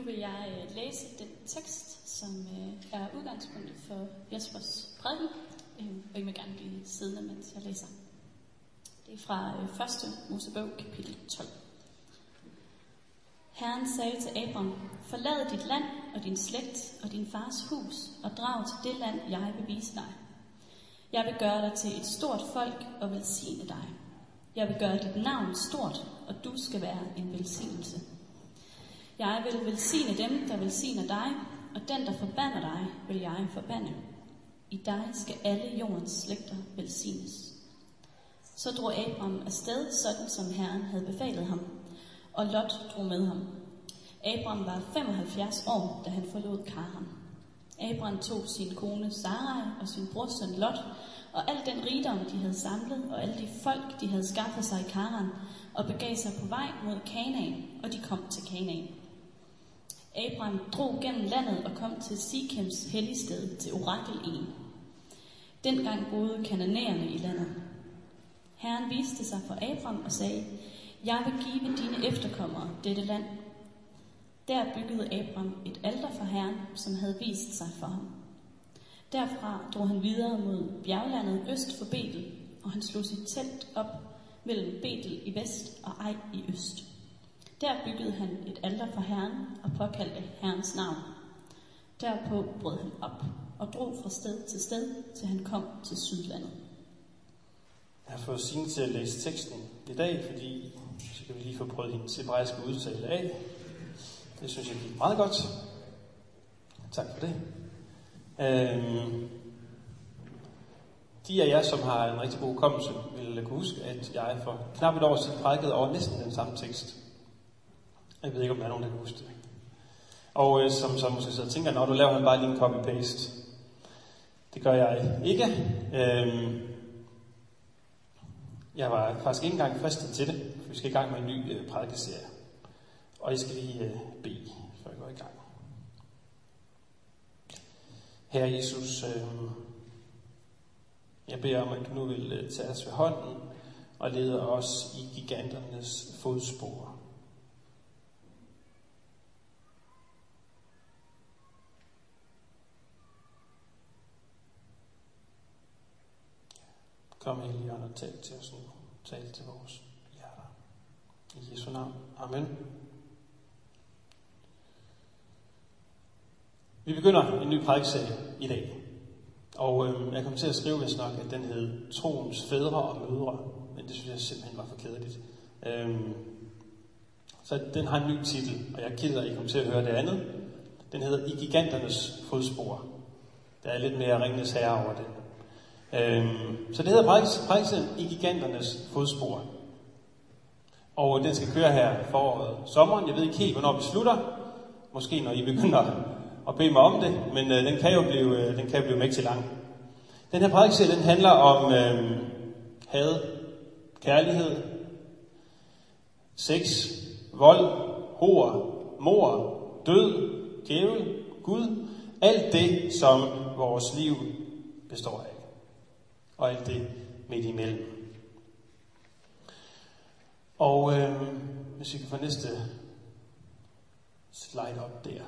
Nu vil jeg læse den tekst, som er udgangspunktet for Jespers prædiken, og I må gerne blive siddende, mens jeg læser. Det er fra 1. Mosebog, kapitel 12. Herren sagde til Abram: Forlad dit land og din slægt og din fars hus og drag til det land, jeg vil vise dig. Jeg vil gøre dig til et stort folk og velsigne dig. Jeg vil gøre dit navn stort, og du skal være en velsignelse. Jeg vil velsigne dem, der velsigner dig, og den, der forbander dig, vil jeg forbande. I dig skal alle jordens slægter velsignes. Så drog Abram afsted, sådan som Herren havde befalet ham, og Lot drog med ham. Abram var 75 år, da han forlod Karan. Abram tog sin kone Sarai og sin brorsøn Lot, og al den rigdom, de havde samlet, og alle de folk, de havde skaffet sig i Karan, og begav sig på vej mod Kanaan, og de kom til Kanaan. Abram drog gennem landet og kom til Sikems helligsted, til Orakel-egen. Dengang boede kananæerne i landet. Herren viste sig for Abram og sagde: Jeg vil give dine efterkommere dette land. Der byggede Abram et alter for Herren, som havde vist sig for ham. Derfra drog han videre mod bjerglandet øst for Betel, og han slog sit telt op mellem Betel i vest og Ej i øst. Der byggede han et alter for Herren og påkaldte Herrens navn. Derpå brød han op og drog fra sted, til han kom til Sydlandet. Jeg har fået Signe til at læse teksten i dag, fordi så kan vi lige få prøvet hendes hebraiske udtale af. Det synes jeg gik meget godt. Tak for det. De af jer, som har en rigtig god hukommelse, vil kunne huske, at jeg for knap et år siden prædikede over næsten den samme tekst. Jeg ved ikke, om der er nogen, der kan huske det. Og som måske så tænker, når du laver han bare lige en copy-paste. Det gør jeg ikke. Jeg var faktisk ikke engang fristet til det, for vi skal i gang med en ny prædikeserie. Og jeg skal lige bede, før jeg går i gang. Herre Jesus, jeg beder om, at du nu vil tage os ved hånden og lede os i giganternes fodspor. Kom, Helligånd, og tal til os nu. Tal til vores hjerter. I Jesu navn. Amen. Vi begynder en ny prædikeserie i dag. Og jeg kom til at skrive, hvis nok, at den hed Troens fædre og mødre. Men det synes jeg simpelthen var for kedeligt. Så den har en ny titel, og jeg er ked af, at I kommer til at høre det andet. Den hedder I giganternes fodspor. Der er lidt mere Ringenes Herre over det. Så det hedder prædikeserien I giganternes fodspor. Og den skal køre her foråret, sommeren. Jeg ved ikke helt, hvornår vi slutter. Måske når I begynder at bede mig om det, men den kan jo blive mægtig lang. Den her prædikeserie, den handler om had, kærlighed, sex, vold, hor, mord, død, djævel, Gud. Alt det, som vores liv består af. Og alt det midt imellem. Og hvis vi kan få næste slide op der.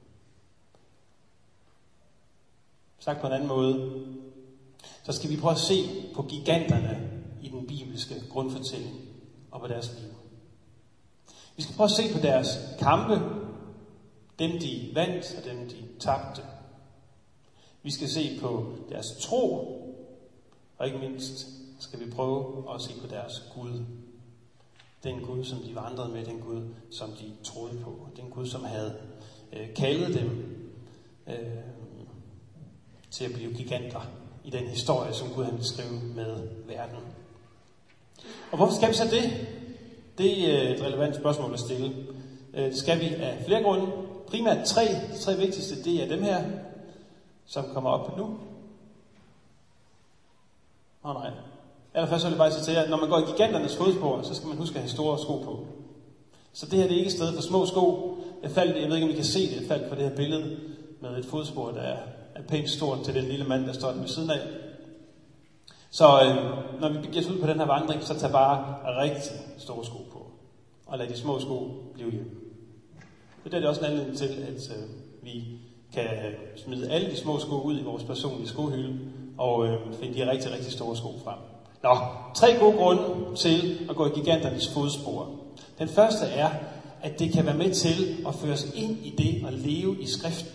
Sagt på en anden måde, så skal vi prøve at se på giganterne i den bibelske grundfortælling og på deres liv. Vi skal prøve at se på deres kampe, dem de vandt og dem de tabte. Vi skal se på deres tro, og ikke mindst skal vi prøve at se på deres Gud. Den Gud, som de vandrede med, den Gud, som de troede på. Den Gud, som havde kaldet dem til at blive giganter i den historie, som Gud han vil skrive med verden. Og hvorfor skal vi så det? Det er et relevant spørgsmål at stille. Det skal vi af flere grunde. Primært tre. De tre vigtigste, det er dem her, som kommer op nu. Nej. Allerførst vil jeg bare sige til jer, når man går i giganternes fodspor, så skal man huske at have store sko på. Så det her det er ikke et sted for små sko. Jeg ved ikke, om I kan se det. Jeg faldt på det her billede med et fodspor, der er pænt stort til den lille mand, der står der ved siden af. Så når vi begiver os ud på den her vandring, så tag bare rigtig store sko på. Og lad de små sko blive hjemme. Det er det også en anledning til, at vi kan smide alle de små sko ud i vores personlige skohylde og finde de rigtig, rigtig store sko frem. 3 gode grunde til at gå i giganternes fodspor. Den første er, at det kan være med til at føre os ind i det at leve i skriften.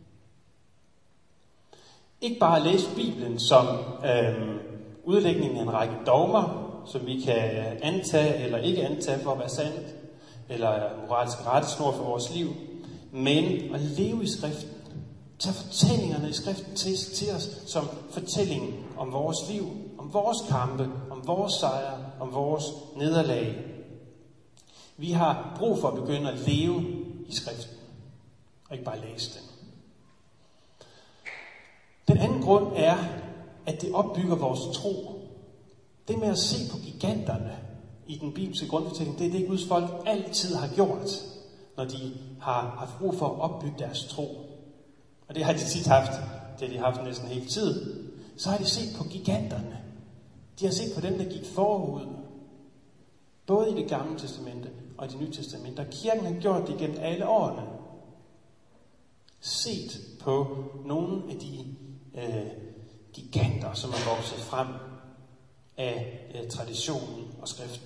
Ikke bare læse Bibelen som udlægningen af en række dogmer, som vi kan antage eller ikke antage for at være sandt, eller moralsk rettesnor for vores liv, men at leve i skriften. Tag fortællingerne i skriften til os som fortællingen om vores liv, om vores kampe, om vores sejre, om vores nederlag. Vi har brug for at begynde at leve i skriften, og ikke bare læse den. Den anden grund er, at det opbygger vores tro. Det med at se på giganterne i den bibelske grundfortælling, det er det, Guds folk altid har gjort, når de har haft brug for at opbygge deres tro. Og det har de tit haft, det har de haft næsten hele tiden. Så har de set på giganterne. De har set på dem, der gik forud. Både i det gamle testamente og i det nye testamente. Og kirken har gjort det gennem alle årene. Set på nogle af de giganter, som er vokset frem af traditionen og skriften.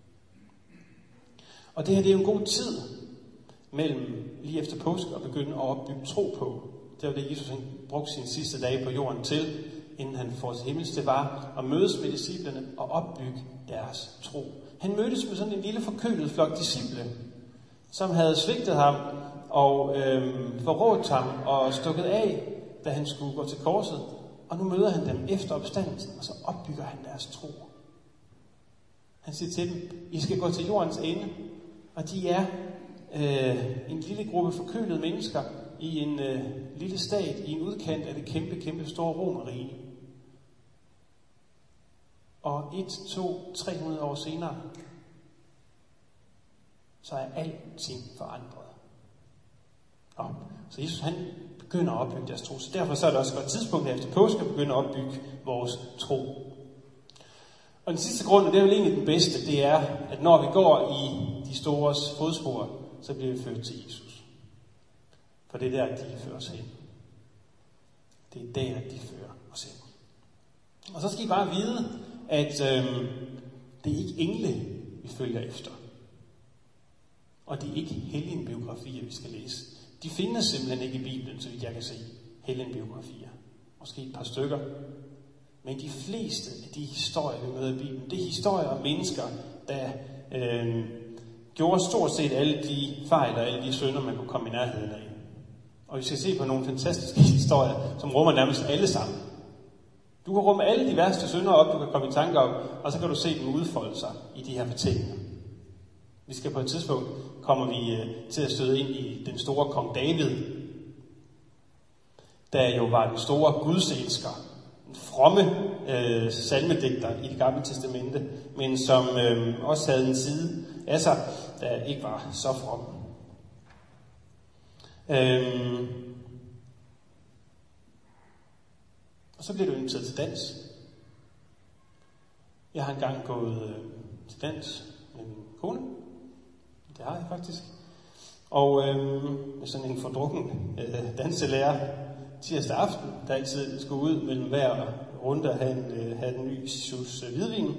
Og det her, det er jo en god tid mellem lige efter påske og begynde at opbygge tro på. Det var det, Jesus brugte sine sidste dage på jorden til, inden han får til himmels. Det var at mødes med disciplene og opbygge deres tro. Han mødtes med sådan en lille forkølet flok disciple, som havde svigtet ham og forrådt ham og stukket af, da han skulle gå til korset. Og nu møder han dem efter opstandelsen, og så opbygger han deres tro. Han siger til dem, I skal gå til jordens ende, og de er en lille gruppe forkølede mennesker i en lille stat, i en udkant af det kæmpe store Romerrige. Og 1, 2, 300 år senere, så er alting forandret. Så Jesus han begynder at opbygge deres tro. Så derfor så er det også et godt tidspunkt her efter påske at begynde at opbygge vores tro. Og den sidste grund, og det er jo egentlig den bedste, det er, at når vi går i de stores fodspor, så bliver vi født til Jesus. For det er der, de fører os hen. Det er der, de fører os hen. Og så skal I bare vide, at det er ikke engle, vi følger efter. Og det er ikke helgenbiografier, vi skal læse. De findes simpelthen ikke i Bibelen, så vidt jeg kan se, helgenbiografier. Måske et par stykker. Men de fleste af de historier, vi møder i Bibelen, det er historier om mennesker, der gjorde stort set alle de fejl og alle de synder, man kunne komme i nærheden af. Og vi skal se på nogle fantastiske historier, som rummer nærmest alle sammen. Du kan rumme alle de værste synder op, du kan komme i tanker om, og så kan du se dem udfolde sig i de her fortællinger. Vi skal på et tidspunkt, kommer vi til at støde ind i den store kong David, der jo var den store gudselsker, en fromme salmedigter i det gamle testamente, men som også havde en side af sig, der ikke var så from. Og så bliver du inviteret til dans. Jeg har engang gået til dans med min kone. Det har jeg faktisk. Og med sådan en fordrukken danselærer tirsdag aften, der altid skulle ud mellem hver runde og have en ny sus hvidvin.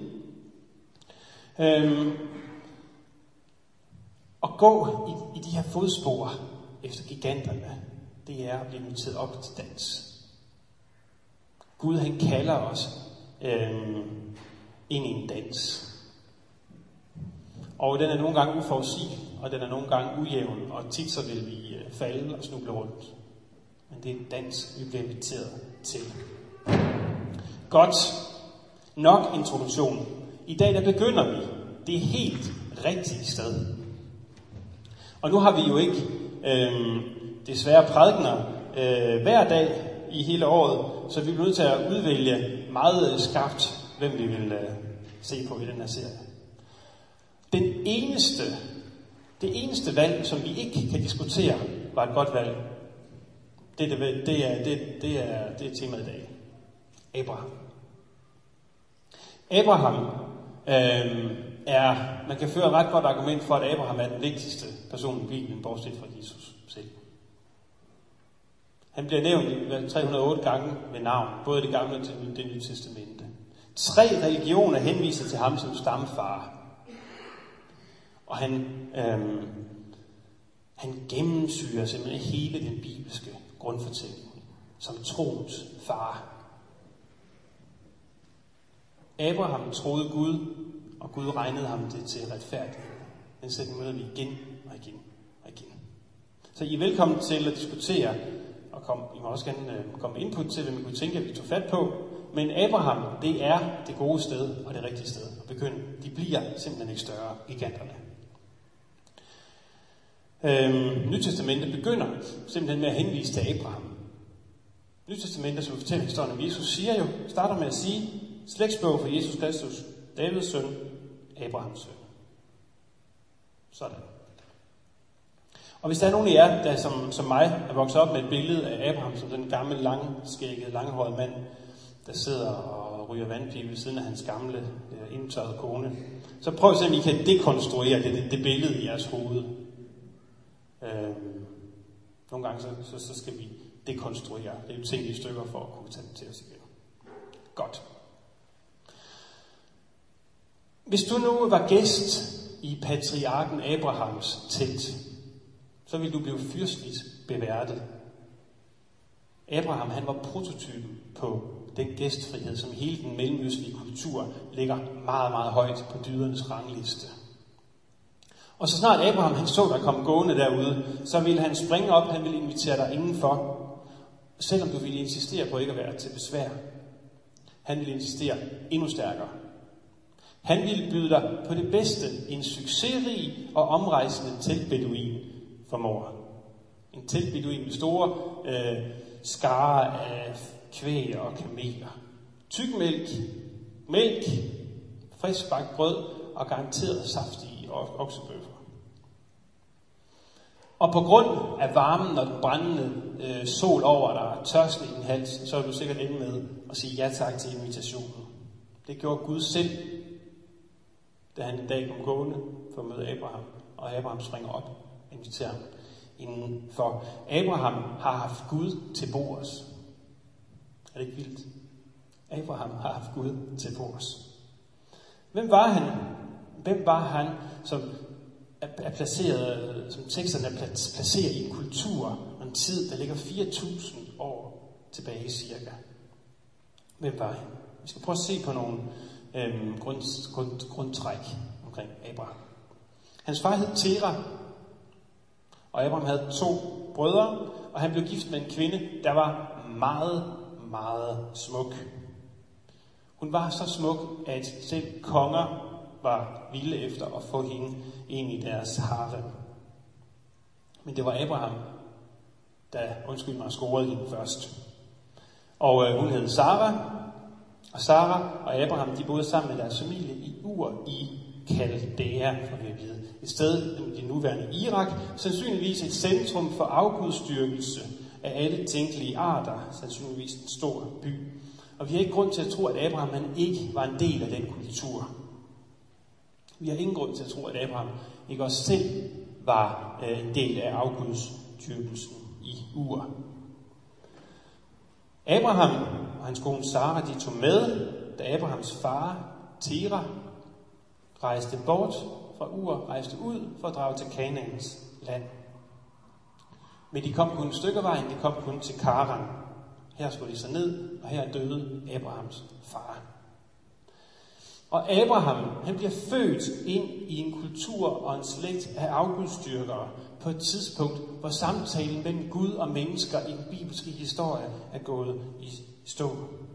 Og gå i de her fodspor efter giganterne, det er at blive inviteret op til dans. Gud han kalder os ind i en dans. Og den er nogle gange uforudsigelig, og den er nogle gange ujævn, og tit så vil vi falde og snuble rundt. Men det er en dans, vi bliver inviteret til. Godt. Nok introduktion. I dag der begynder vi det helt rigtige sted. Og nu har vi jo ikke desværre prædikener hver dag i hele året, så vi bliver nødt til at udvælge meget skarpt, hvem vi vil se på i den her serie. Det eneste valg, som vi ikke kan diskutere, var et godt valg. Det er temaet i dag. Abraham. Abraham man kan føre et ret godt argument for, at Abraham er den vigtigste person i Bibelen, bortset fra Jesus selv. Han bliver nævnt 308 gange ved navn, både det gamle og det nye testamente. 3 religioner henviser til ham som stamfar. Og han gennemsyrer simpelthen hele den bibelske grundfortælling som troens far. Abraham troede Gud, og Gud regnede ham det til retfærdighed. Den sætning møder vi igen og igen og igen. Så I er velkommen til at diskutere, og I må også gerne komme input til, hvad man kunne tænke, at vi tog fat på. Men Abraham, det er det gode sted og det rigtige sted at begynde. De bliver simpelthen ikke større, giganterne. Nytestamentet begynder simpelthen med at henvise til Abraham. Nytestamentet, som fortæller historien om Jesus, starter med at sige, slægtsbog for Jesus Kristus, Davids søn, Abrahams søn. Sådan. Og hvis der er nogen af jer, der som mig er vokset op med et billede af Abraham som den gamle, langskæggede, langhårede mand, der sidder og ryger vandpibe ved siden af hans gamle, indtørrede kone, så prøv at se, om I kan dekonstruere det billede i jeres hoved. Nogle gange så skal vi dekonstruere. Det er jo ting i stykker for at kunne tage det til os igen. Godt. Hvis du nu var gæst i patriarken Abrahams telt, så ville du blive fyrstligt beværtet. Abraham, han var prototypen på den gæstfrihed, som i hele den mellemøstlige kultur ligger meget, meget højt på dydernes rangliste. Og så snart Abraham han så dig komme gående derude, så ville han springe op, han ville invitere dig indenfor, selvom du ville insistere på ikke at være til besvær. Han ville insistere endnu stærkere. Han ville byde dig på det bedste, en succesrig og omrejsende teltbeduin formår. En teltbeduin med store skarer af kvæg og kameler. Tykmælk, mælk, friskbagt brød og garanteret saftige oksebøffer. Og på grund af varmen og den brændende sol over dig, tørsten i din hals, så er du sikkert ende med at sige ja tak til invitationen. Det gjorde Gud selv, da han en dag kom gående for at møde Abraham, og Abraham springer op og inviterer ham indenfor. Abraham har haft Gud til bords. Er det ikke vildt? Abraham har haft Gud til bords. Hvem var han, som er placeret, som teksterne er placeret i en kultur og en tid, der ligger 4.000 år tilbage cirka? Hvem var han? Vi skal prøve at se på nogle grundtræk omkring Abraham. Hans far hed Tera, og Abraham havde 2 brødre, og han blev gift med en kvinde, der var meget, meget smuk. Hun var så smuk, at selv konger var vilde efter at få hende ind i deres harem. Men det var Abraham, der scorede hende først. Og hun hed Sara, og Sara og Abraham, de boede sammen med deres familie i Ur i Kaldæa, for vi at vide. Et sted i det nuværende Irak, sandsynligvis et centrum for afgudstyrkelse af alle tænkelige arter, sandsynligvis en stor by. Og vi har ikke grund til at tro, at Abraham han ikke var en del af den kultur. Vi har ingen grund til at tro, at Abraham ikke også selv var en del af afgudstyrkelsen i Ur. Abraham og hans kone Sara, de tog med, da Abrahams far, Tera, rejste bort fra Ur, rejste ud for at drage til Kanaans land. Men de kom kun et stykke vejen, de kom kun til Karan. Her skulle de så ned, og her døde Abrahams far. Og Abraham, han bliver født ind i en kultur og en slægt af afgudstyrkere på et tidspunkt, hvor samtalen mellem Gud og mennesker i den bibelske historie er gået i stå.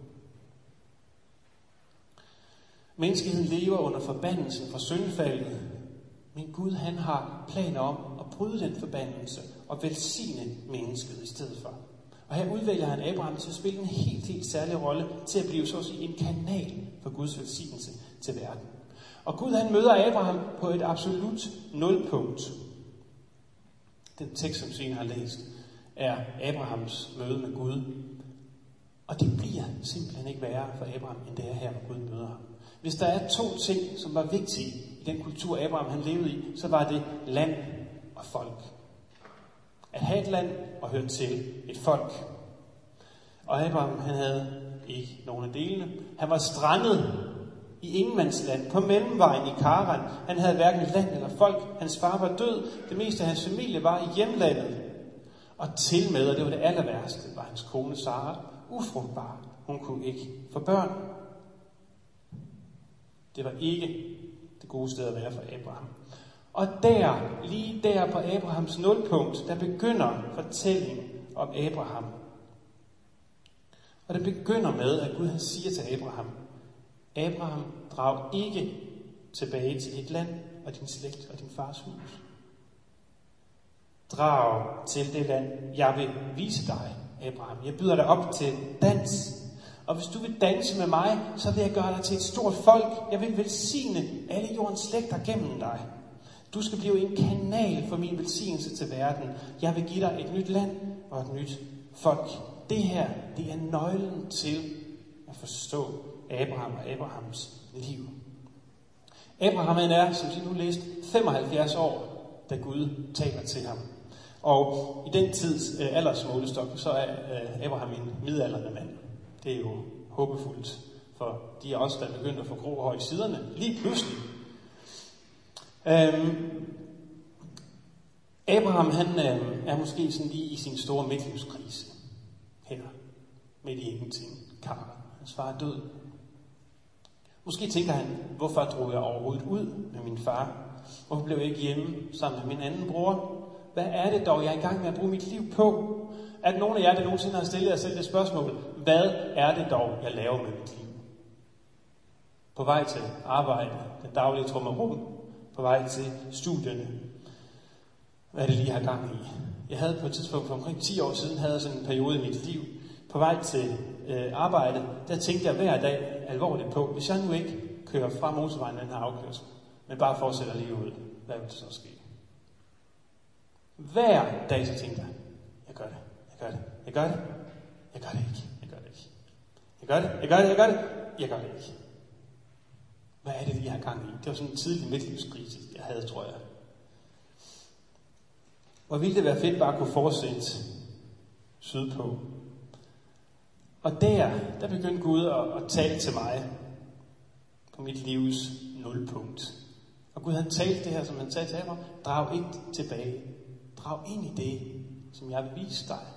Menneskeheden lever under forbandelsen fra syndfaldet, men Gud han har planer om at bryde den forbandelse og velsigne mennesket i stedet for. Og her udvælger han Abraham til at spille en helt særlig rolle til at blive så at sige en kanal for Guds velsignelse til verden. Og Gud han møder Abraham på et absolut nulpunkt. Den tekst, som Signe har læst, er Abrahams møde med Gud. Og det bliver simpelthen ikke værre for Abraham, end det er her, hvor Gud møder ham. Hvis der er 2 ting, som var vigtige i den kultur, Abraham han levede i, så var det land og folk. At have et land og høre til et folk. Og Abraham han havde ikke nogen af delene. Han var strandet i ingenmandsland, på mellemvejen i Karan. Han havde hverken land eller folk. Hans far var død. Det meste af hans familie var i hjemlandet. Og til med, og det var det aller værste, var hans kone Sara ufrugtbar. Hun kunne ikke få børn. Det var ikke det gode sted at være for Abraham. Og lige der på Abrahams nulpunkt, der begynder fortællingen om Abraham. Og det begynder med, at Gud han siger til Abraham, Abraham, drag ikke tilbage til dit land og din slægt og din fars hus. Drag til det land, jeg vil vise dig, Abraham. Jeg byder dig op til dans. Og hvis du vil danse med mig, så vil jeg gøre dig til et stort folk. Jeg vil velsigne alle jordens slægter gennem dig. Du skal blive en kanal for min velsignelse til verden. Jeg vil give dig et nyt land og et nyt folk. Det her, det er nøglen til at forstå Abraham og Abrahams liv. Abraham han er, som vi nu læste, 75 år, da Gud taler til ham. Og i den tids aldersmålestok, så er Abraham en midaldrende mand. Det er jo håbefuldt, for de er også, der er begyndt at få grå hår i siderne, lige pludselig. Abraham, han er måske sådan lige i sin store midtlivskrise. Her, midt i ingenting. Karan, hans far er død. Måske tænker han, hvorfor drog jeg overhovedet ud med min far? Hvorfor blev jeg ikke hjemme sammen med min anden bror? Hvad er det dog, jeg er i gang med at bruge mit liv på? Er der nogen af jer, der nogensinde har stillet jer selv det spørgsmål? Hvad er det dog, jeg laver med mit liv? På vej til arbejde, den daglige trummerum, på vej til studierne. Hvad er det lige, jeg har gang i? Jeg havde på et tidspunkt for omkring 10 år siden, havde sådan en periode i mit liv, på vej til arbejde, der tænkte jeg hver dag alvorligt på, hvis jeg nu ikke kører fra motorvejen med den her afkørsel, men bare fortsætter lige ud, hvad vil det så ske? Hver dag så tænkte jeg, jeg gør det. Jeg gør det ikke. Jeg gør det ikke. Hvad er det, jeg har gang i? Det var sådan en tidlig midtlivskrise, jeg havde, tror jeg. Hvor ville det være fedt bare at kunne fortsætte sydpå. Og der begyndte Gud at tale til mig på mit livs nulpunkt. Og Gud han talte det her, som han sagde til mig, drag ikke tilbage. Drag ind i det, som jeg vil vise dig.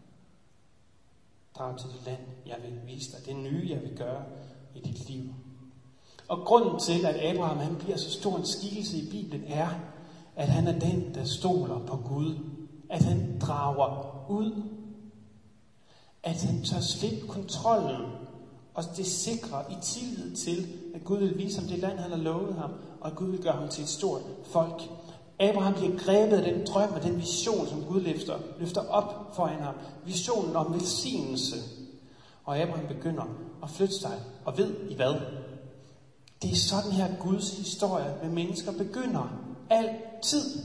Drag til det land, jeg vil vise dig. Det nye, jeg vil gøre i dit liv. Og grunden til, at Abraham han bliver så stor en skikkelse i Bibelen, er, at han er den, der stoler på Gud. At han drager ud. At han tør slippe kontrollen. Og det sikrer i tillid til, at Gud vil vise ham det land, han har lovet ham. Og at Gud vil gøre ham til et stort folk. Abraham bliver grebet af den drøm og den vision, som Gud løfter op foran ham. Visionen om velsignelse. Og Abraham begynder at flytte sig. Og ved I hvad? Det er sådan her Guds historie med mennesker begynder. Altid.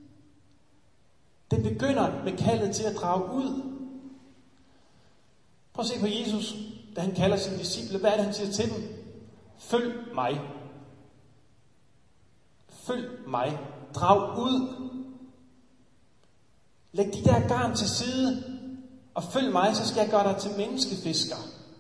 Den begynder med kaldet til at drage ud. Prøv at se på Jesus, da han kalder sine disciple. Hvad er det, han siger til dem? Følg mig. Følg mig. Drag ud. Læg de der garn til side, og følg mig, så skal jeg gøre dig til menneskefisker.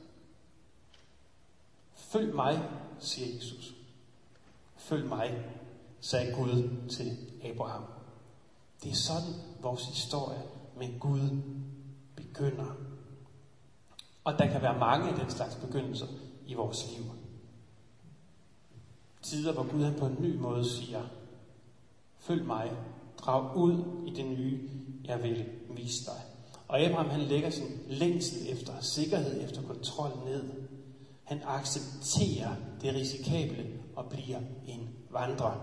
Følg mig, siger Jesus. Følg mig, sagde Gud til Abraham. Det er sådan, vores historie med Gud begynder. Og der kan være mange af den slags begyndelser i vores liv. Tider, hvor Gud på en ny måde siger, følg mig, drag ud i det nye, jeg vil vise dig. Og Abraham han lægger sin længsel efter sikkerhed, efter kontrol ned. Han accepterer det risikable og bliver en vandrer.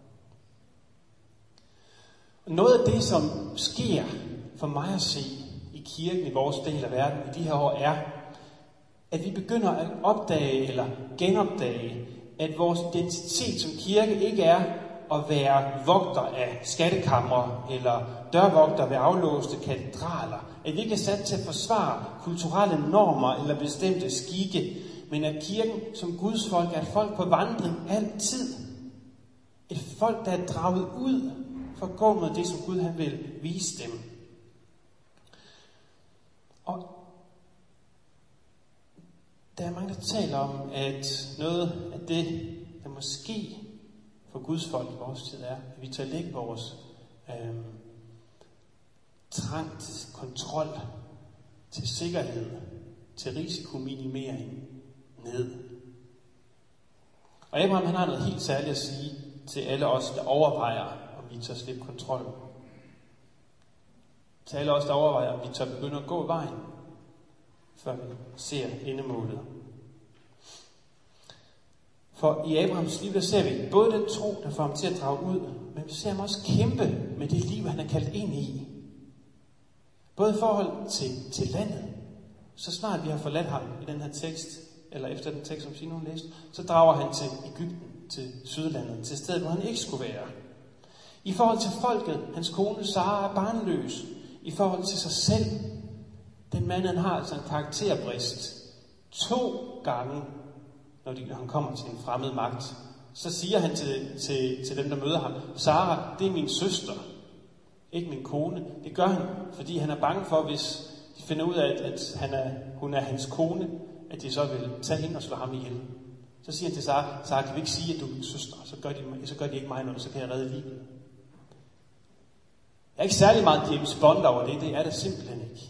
Noget af det, som sker for mig at se i kirken i vores del af verden i de her år, er, at vi begynder at opdage eller genopdage, at vores identitet som kirke ikke er at være vogter af skattekamre eller dørvogter ved aflåste katedraler. At vi ikke er sat til at forsvare kulturelle normer eller bestemte skikke, men at kirken som Guds folk er et folk på vandring altid. Et folk, der er draget ud for at gå med det, som Gud han vil vise dem. Og der er mange, der taler om, at noget af det, der måske for Guds folk i vores tid er, at vi tager lægge vores trang til kontrol, til sikkerhed, til risikominimering ned. Og Abraham han har noget helt særligt at sige til alle os, der overvejer, om vi tør slippe kontrollen. Til alle os, der overvejer, om vi tør begynde at gå vejen, før vi ser endemålet. For i Abrahams liv, der ser vi både den tro, der får ham til at drage ud, men vi ser ham også kæmpe med det liv, han er kaldt ind i. Både i forhold til landet. Så snart vi har forladt ham i den her tekst, eller efter den tekst, som Simon læste, så drager han til Egypten, til Sydlandet, til stedet, hvor han ikke skulle være. I forhold til folket, hans kone Sara er barnløs. I forhold til sig selv, den mand, han har altså en karakterbrist. 2 gange, når han kommer til en fremmed magt, så siger han til dem, der møder ham, Sara, det er min søster, ikke min kone. Det gør han, fordi han er bange for, hvis de finder ud af, at hun er hans kone, at de så vil tage hende og slå ham ihjel. Så siger han til Sara, kan vi ikke sige, at du er min søster? Så gør de ikke mig noget, så kan jeg redde livet. Jeg er ikke særlig meget James Bond over det er det simpelthen ikke.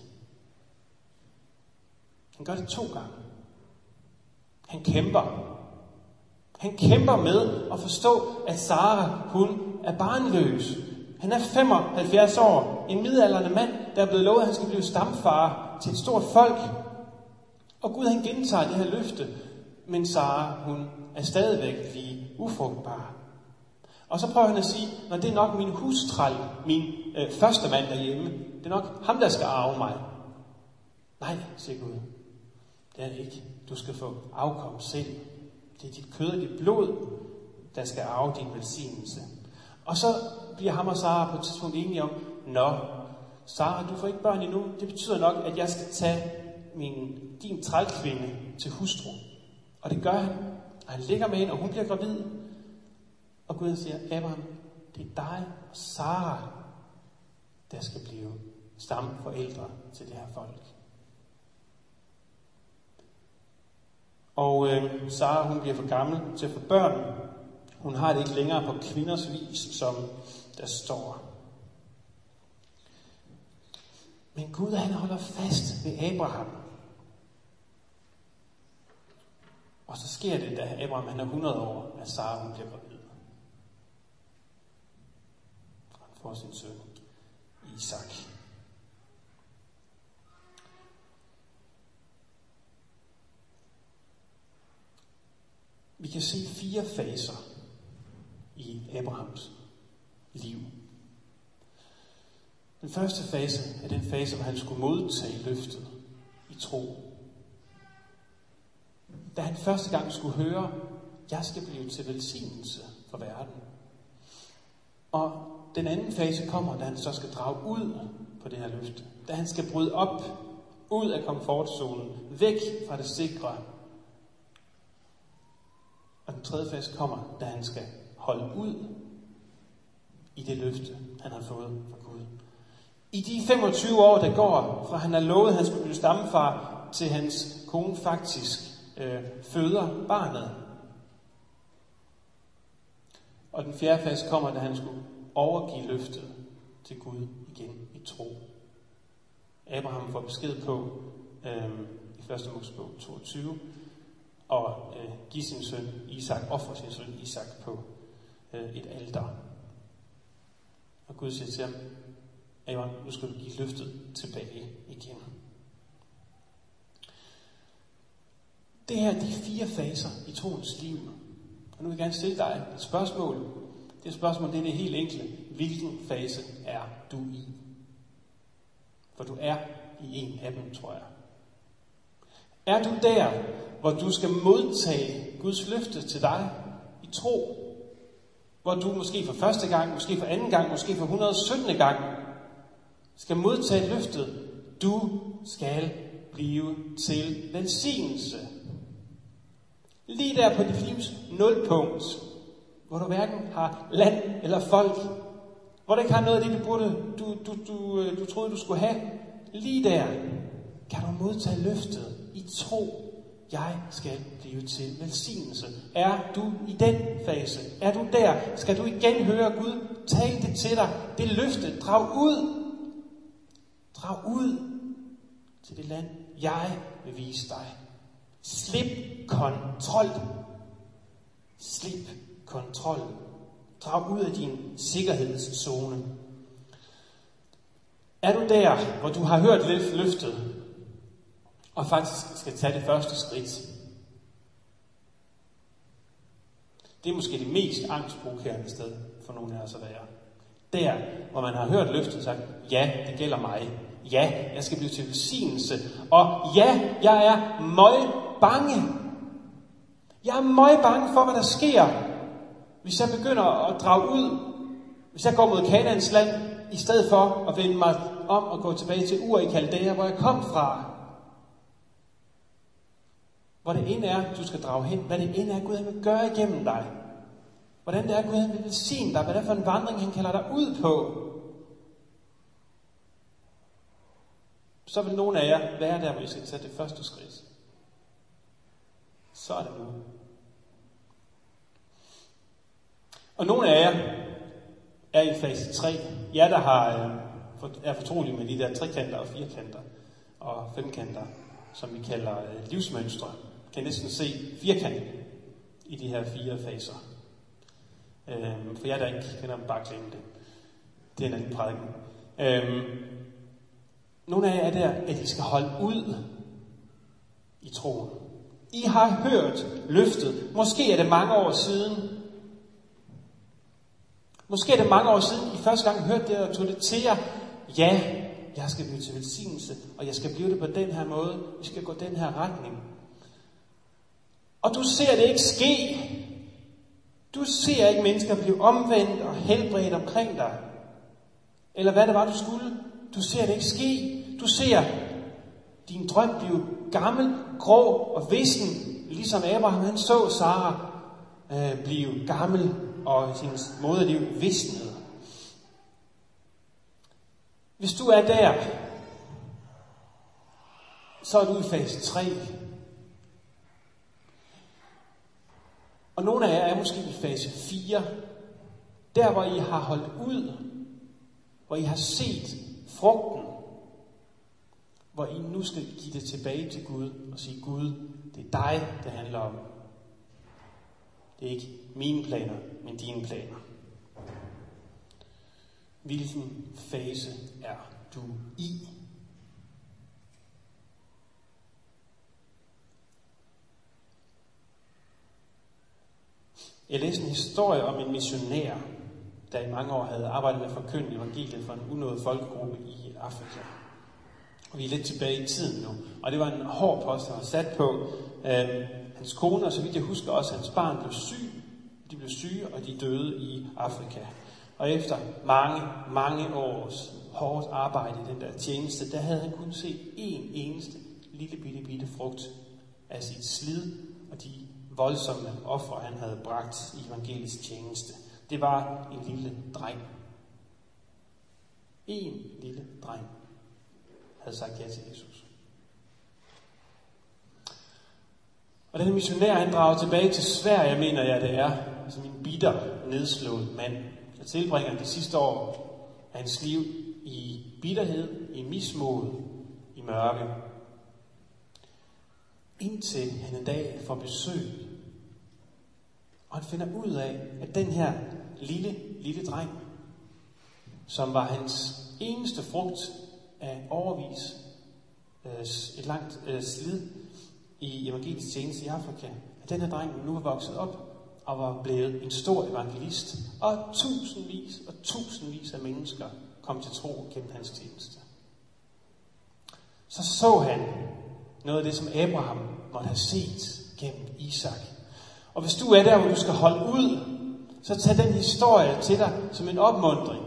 Han gør det 2 gange. Han kæmper. Han kæmper med at forstå, at Sara, hun er barnløs. Han er 75 år, en midaldrende mand, der er blevet lovet, at han skal blive stamfar til et stort folk. Og Gud han gentager det her løfte, men Sara, hun er stadigvæk lige ufrugtbar. Og så prøver han at sige, når det er nok min hustræl, min første mand derhjemme, det er nok ham, der skal arve mig. Nej, siger Gud. Det er det ikke. Du skal få afkom selv. Det er dit kød og dit blod, der skal arve din velsignelse. Og så bliver ham og Sara på et tidspunkt enige om, Sara, du får ikke børn endnu. Det betyder nok, at jeg skal tage din trælkvinde til hustru. Og det gør han. Og han ligger med hende, og hun bliver gravid. Og Gud siger, Abraham, det er dig og Sara, der skal blive stamforældre til det her folk. Og Sara, hun bliver for gammel til at få børn. Hun har det ikke længere på kvinders vis, som der står. Men Gud, han holder fast ved Abraham. Og så sker det, da Abraham han er 100 år, at Sara hun bliver gravid. Han får sin søn, Isak. Vi kan se 4 faser i Abrahams liv. Den første fase er den fase, hvor han skulle modtage løftet i tro. Da han første gang skulle høre, jeg skal blive til velsignelse for verden. Og den anden fase kommer, da han så skal drage ud på det her løfte. Da han skal bryde op, ud af komfortzonen, væk fra det sikre. Og den tredje fase kommer, da han skal holde ud i det løfte, han har fået fra Gud. I de 25 år, der går, fra han har lovet, at han skulle blive stammefar, til hans kone faktisk føder barnet. Og den fjerde fase kommer, da han skulle overgive løftet til Gud igen i tro. Abraham får besked på i 1. Mosebog 22, og give sin søn Isak, ofre sin søn Isak på et alter. Og Gud siger til ham, Abraham, nu skal du give løftet tilbage igen. Det her er de 4 faser i troens liv. Og nu vil jeg gerne stille dig et spørgsmål. Det spørgsmål, det er det helt enkle. Hvilken fase er du i? For du er i en af dem, tror jeg. Er du der, hvor du skal modtage Guds løfte til dig i tro? Hvor du måske for første gang, måske for anden gang, måske for 117. gang skal modtage løftet. Du skal blive til velsignelse. Lige der på dit livs nulpunkt, hvor du hverken har land eller folk, hvor du ikke har noget af det, du troede, du skulle have. Lige der kan du modtage løftet i tro. Jeg skal blive til velsignelse. Er du i den fase? Er du der? Skal du igen høre Gud tale det til dig? Det løfte. Drag ud. Drag ud til det land, jeg vil vise dig. Slip kontrol. Slip kontrol. Drag ud af din sikkerhedszone. Er du der, hvor du har hørt løftet, og faktisk skal tage det første skridt? Det er måske det mest angstprovokerende sted for nogle af os at være. Der, hvor man har hørt løftet og sagt, ja, det gælder mig. Ja, jeg skal blive til velsignelse. Og ja, jeg er møgbange. Jeg er møgbange for, hvad der sker, hvis jeg begynder at drage ud. Hvis jeg går mod Kanaans land, i stedet for at vende mig om og gå tilbage til Ur i Kaldæa, hvor jeg kom fra. Hvor det end er, du skal drage hen. Hvad det end er, Gud han vil gøre igennem dig. Hvordan det er, Gud han vil velsigne dig. Hvad det er for en vandring, han kalder dig ud på. Så vil nogle af jer være der, hvor I skal tage det første skridt. Så er det nu. Og nogle af jer er i fase 3. Jer, der er fortrolige med de der trekanter og firkanter og femkanter, som vi kalder livsmønstre, kan næsten se firkanten i de her 4 faser. For jer, der ikke kender dem, bare glemme det. Det er en anden prædiken. Nogle af jer er der, at I skal holde ud i troen. I har hørt løftet. Måske er det mange år siden. Måske er det mange år siden, I første gang hørte det og tog det til jer. Ja, jeg skal blive til velsignelse, og jeg skal blive det på den her måde. Vi skal gå den her retning. Og du ser det ikke ske. Du ser ikke mennesker blive omvendt og helbredt omkring dig. Eller hvad det var, du skulle. Du ser det ikke ske. Du ser din drøm blive gammel, grå og vissen, ligesom Abraham han så Sara blive gammel og hendes moderliv visnede. Hvis du er der, så er du i fase 3. Og nogle af jer er måske i fase 4. Der, hvor I har holdt ud, hvor I har set frugten, hvor I nu skal give det tilbage til Gud og sige, Gud, det er dig, det handler om. Det er ikke mine planer, men dine planer. Hvilken fase er du i? Jeg læste en historie om en missionær, der i mange år havde arbejdet med at forkynde evangeliet for en unået folkegruppe i Afrika. Og vi er lidt tilbage i tiden nu. Og det var en hård post, han var sat på. Hans kone, og så vidt jeg husker også, hans barn blev syg. De blev syge, og de døde i Afrika. Og efter mange års hårdt arbejde i den der tjeneste, der havde han kun set en eneste lille bitte frugt af sit slid og de voldsomme ofre, han havde bragt i evangelisk tjeneste. Det var en lille dreng. En lille dreng havde sagt ja til Jesus. Og den missionær, han drager tilbage til Sverige, mener jeg det er, som en bitter, nedslået mand. Der tilbringer de sidste år af hans liv i bitterhed, i mismod, i mørke. Indtil han en dag får besøg. Og han finder ud af, at den her lille dreng, som var hans eneste frugt af overvis et langt slid i evangelisk tjeneste i Afrika, at den her dreng nu var vokset op og var blevet en stor evangelist, og tusindvis af mennesker kom til tro gennem hans tjeneste. Så han noget af det, som Abraham måtte have set gennem Isak. Og hvis du er der, hvor du skal holde ud, så tag den historie til dig som en opmuntring.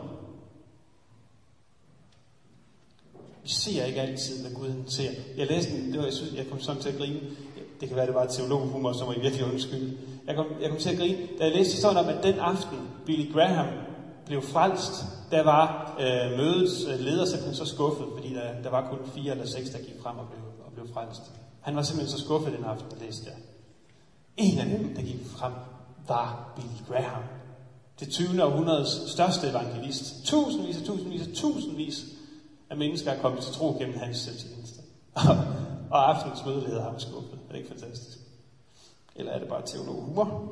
Vi ser ikke altid, hvad Gud ser. Jeg læste den, jeg kom sådan til at grine. Det kan være, det var teologihumor, som I virkelig undskylde. Jeg kom til at grine, da jeg læste historien om, at den aften Billy Graham blev frelst, der var mødets leder simpelthen så skuffet, fordi der var kun 4 eller 6, der gik frem og blev frelst. Han var simpelthen så skuffet den aften, læste jeg. En af dem, der gik frem, var Billy Graham. Det 20. århundredes største evangelist. Tusindvis af mennesker er kommet til tro gennem hans tjeneste. Og aftens mødeleder har ham skuffet. Er det ikke fantastisk? Eller er det bare teolog-humor?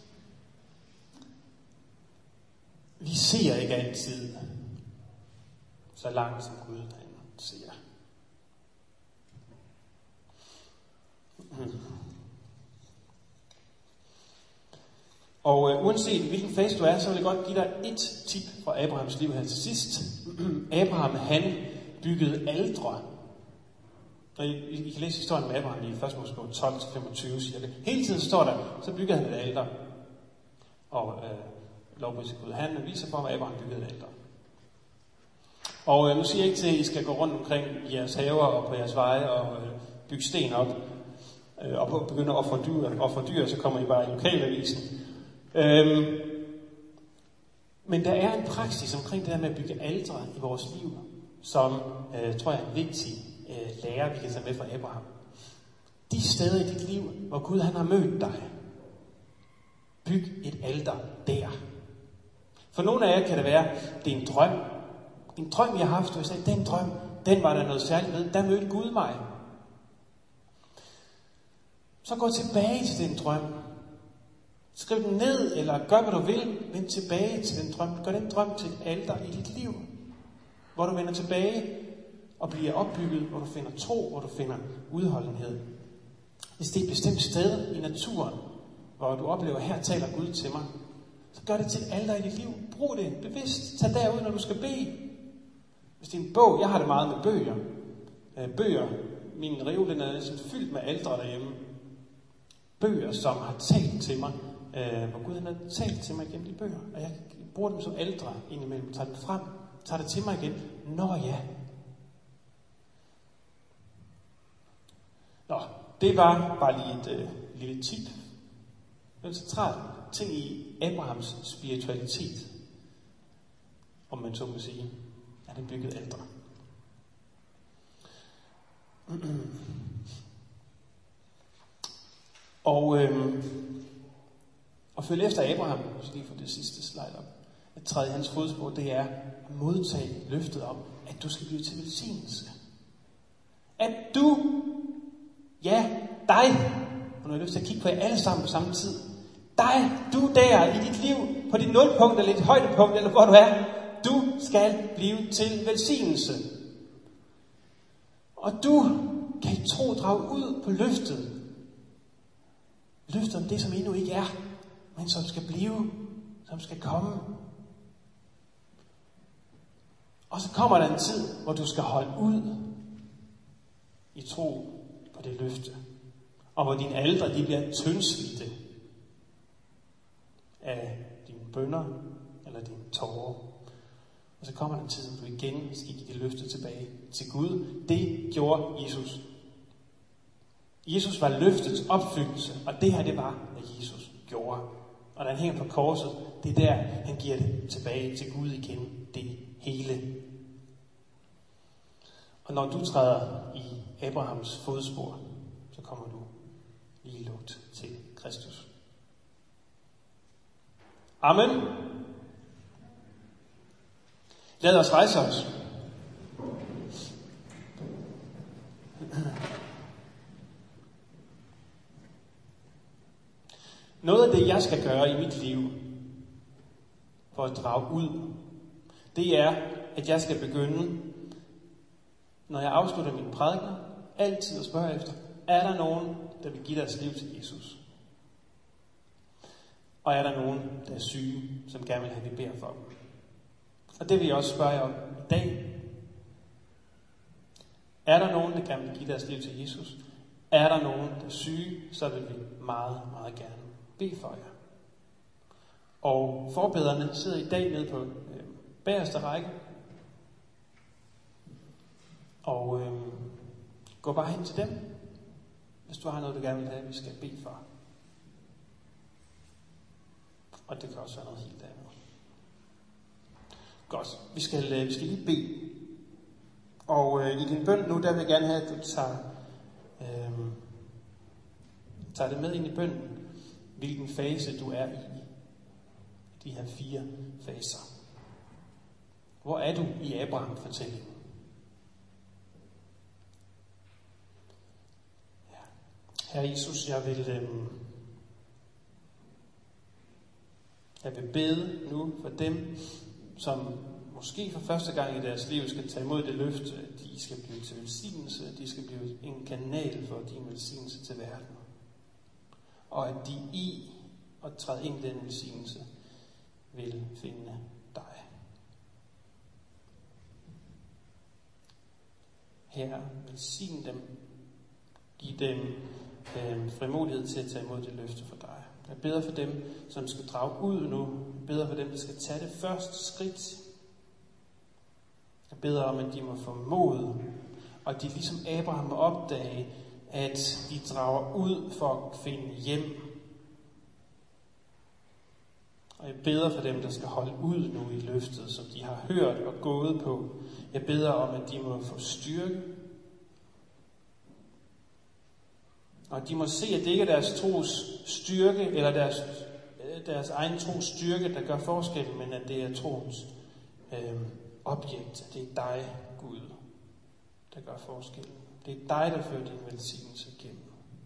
Vi ser ikke altid så langt, som Gud han ser. Og uanset hvilken fase du er, så vil jeg godt give dig et tip fra Abrahams liv her til sidst. Abraham, han byggede aldre. Og I kan læse historien med Abraham i 1. Mosebog 12-25 cirka. Hele tiden står der, så byggede han et alter. Og lovprisen Gud, han viser for, at Abraham byggede et alter. Og nu siger jeg ikke til, at I skal gå rundt omkring i jeres haver og på jeres veje og bygge sten op. Og begynde at ofre dyr, så kommer I bare i lokalavisen. Men der er en praksis omkring det der med at bygge altre i vores liv, som tror jeg er en vigtig lære, vi kan tage med fra Abraham. De steder i dit liv, hvor Gud han har mødt dig, byg et alter der. For nogle af jer kan det være, det er en drøm. En drøm, jeg har haft, og jeg sagde, den drøm, den var der noget særligt ved. Der mødte Gud mig. Så gå tilbage til den drøm. Skriv den ned, eller gør, hvad du vil. Vend tilbage til den drøm. Gør den drøm til et alter i dit liv. Hvor du vender tilbage og bliver opbygget, hvor du finder tro, hvor du finder udholdenhed. Hvis det er et bestemt sted i naturen, hvor du oplever, her taler Gud til mig, så gør det til et alter i dit liv. Brug det bevidst. Tag derud, når du skal bede. Hvis det er en bog, jeg har det meget med bøger. Min reol, den er næsten fyldt med altre derhjemme. Bøger, som har talt til mig, hvor Gud har talt til mig gennem de bøger. Og jeg bruger dem som altre indimellem. Tager dem frem, tager det til mig igen. Nå ja. Nå, det var bare lige et lille tip. Det er en central ting i Abrahams spiritualitet, om man så må sige, at han byggede altre. Og følge efter Abraham, så lige for det sidste slide op, at træde i hans fodspor, det er at modtage løftet om, at du skal blive til velsignelse. At du, ja, dig, og nu har jeg lyst til at kigge på jer alle sammen på samme tid, dig, du der i dit liv, på dit nulpunkt eller dit højdepunkt, eller hvor du er, du skal blive til velsignelse. Og du kan i tro drage ud på løftet. Løftet om det, som endnu ikke er, men som skal blive, som skal komme. Og så kommer der en tid, hvor du skal holde ud i tro på det løfte. Og hvor dine aldre, de bliver tyndsvidte af dine bønner eller dine tårer. Og så kommer der en tid, hvor du igen skal give det løfte tilbage til Gud. Det gjorde Jesus. Jesus var løftets opfyldelse, og det her, det var, hvad Jesus gjorde. Og da han hænger på korset, det er der, han giver det tilbage til Gud igen, det hele. Og når du træder i Abrahams fodspor, så kommer du lige lugt til Kristus. Amen. Lad os rejse os. Noget af det, jeg skal gøre i mit liv for at drage ud, det er, at jeg skal begynde, når jeg afslutter mine prædikener, altid at spørge efter, er der nogen, der vil give deres liv til Jesus? Og er der nogen, der er syge, som gerne vil have, at vi beder for dem? Og det vil jeg også spørge jer om i dag. Er der nogen, der gerne vil give deres liv til Jesus? Er der nogen, der er syge, så vil vi meget, meget gerne bede for jer. Og forbederne sidder i dag nede på bagerste række. Og gå bare hen til dem. Hvis du har noget, du gerne vil have, vi skal bede for. Og det kan også være noget helt andet. Godt, vi skal lige bede. Og i din bøn nu, der vil jeg gerne have, at du tager det med ind i bønnen, hvilken fase du er i. De her 4 faser. Hvor er du i Abraham-fortællingen? Ja. Herre Jesus, jeg vil bede nu for dem, som måske for første gang i deres liv skal tage imod det løfte, at de skal blive til velsignelse, de skal blive en kanal for din velsignelse til verden. Og at de i at træde ind i den velsignelse vil finde dig. Herre, velsign dem. Giv dem frimodighed til at tage imod det løfte for dig. Jeg beder for dem, som skal drage ud nu. Jeg beder for dem, der skal tage det første skridt. Jeg beder om, at de må få mod, og at de ligesom Abraham må opdage, at de drager ud for at finde hjem. Og jeg beder for dem, der skal holde ud nu i løftet, som de har hørt og gået på. Jeg beder om, at de må få styrke. Og de må se, at det ikke er deres tros styrke, eller deres egen tros styrke, der gør forskellen, men at det er troens objekt. At det er dig, Gud, der gør forskellen. Det er dig, der fører din velsignelse igennem.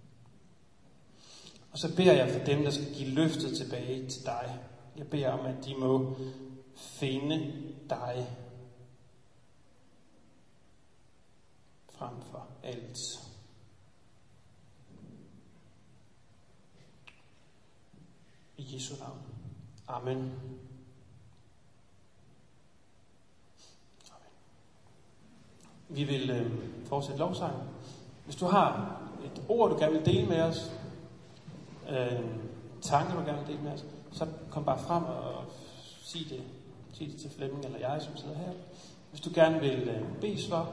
Og så beder jeg for dem, der skal give løftet tilbage til dig. Jeg beder om, at de må finde dig frem for alt. I Jesu navn. Amen. Amen. Vi vil fortsætte lovsangen. Hvis du har et ord, du gerne vil dele med os, tanker, du gerne vil dele med os, så kom bare frem og sig det. Sig det til Flemming eller jeg, som sidder her. Hvis du gerne vil bedes for,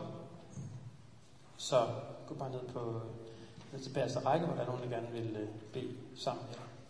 så gå bare ned til bagerste række, hvor der er nogen, der gerne vil bede sammen med dig.